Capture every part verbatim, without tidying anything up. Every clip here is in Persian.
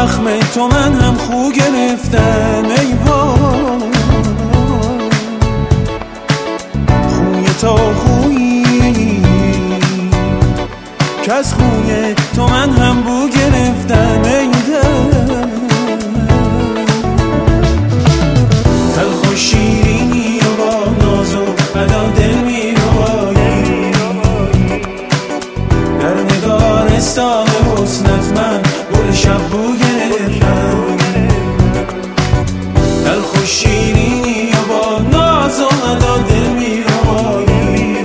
اخم تو من هم خو گرفتم ای وای. خوی تا خویی که از خوی تو من هم بو گرفتم ای دل. تلخ و شیرینی و با ناز و ادا دل می روایی، در نگارستان حسنت من گل شب بو گرفتم. تلخ و شیرینی و با ناز و ادا دل می روایی،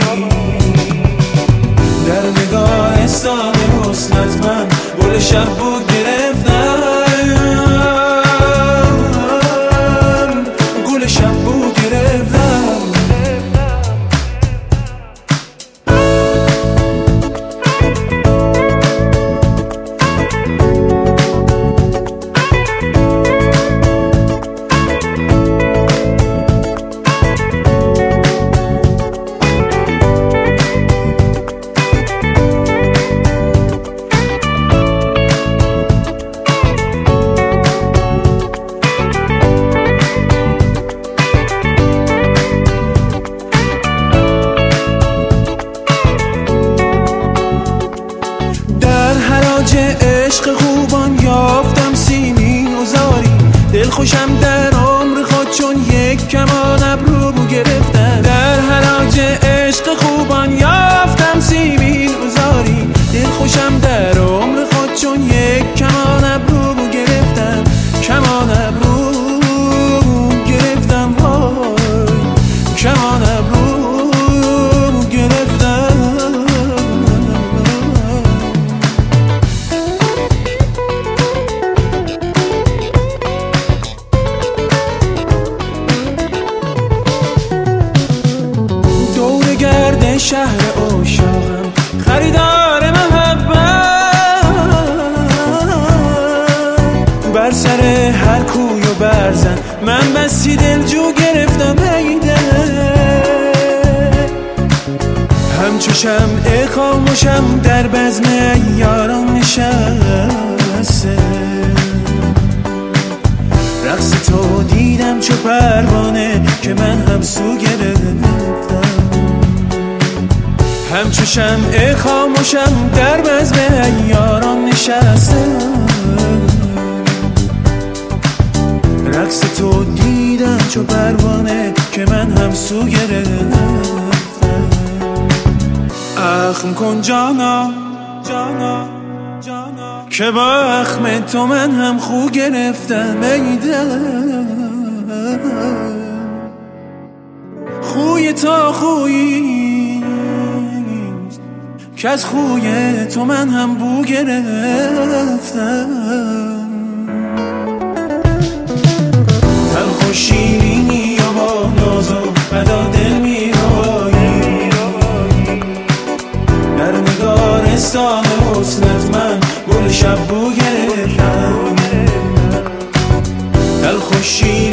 در نگارستان حسنت من گل شب بو گرفتم. گل شب بو گرفتم. عشق خوبان یافتم سیمین و زاری، دل خوشم در عمر خود چون یک کمان ابرو بو گرفتم. در حراج عشق خوبان یافتم سیمین و زاری، دل خوشم در عمر خود چون یک کمان ابرو بو گرفتم. کمان ابرو گرفتم وای، کمان ابرو گرفتم. گرد شهر عاشقم خریدار محبت، بر سر هر کوی و برزن من بسی دلجو گرفتم ای دل. همچو شمع خاموشم در بزم یاران نشسته، رقص تو دیدم چو پروانه که من هم سو گرفتم. همچو شمع خاموشم در بزم یاران نشستم، رقص تو دیدم چو پروانه که من هم سو گرفتم. اخم کن جانا جانا جانا که با اخم تو من هم خو گرفتم ای دل. خوی تا خویی که از خوی تو من هم بو گرفتم. تلخ و شیرینی و با ناز و ادا دل می روایی، در نگارستان حسنت من گل شب بو گرفتم. تلخ و شیرینی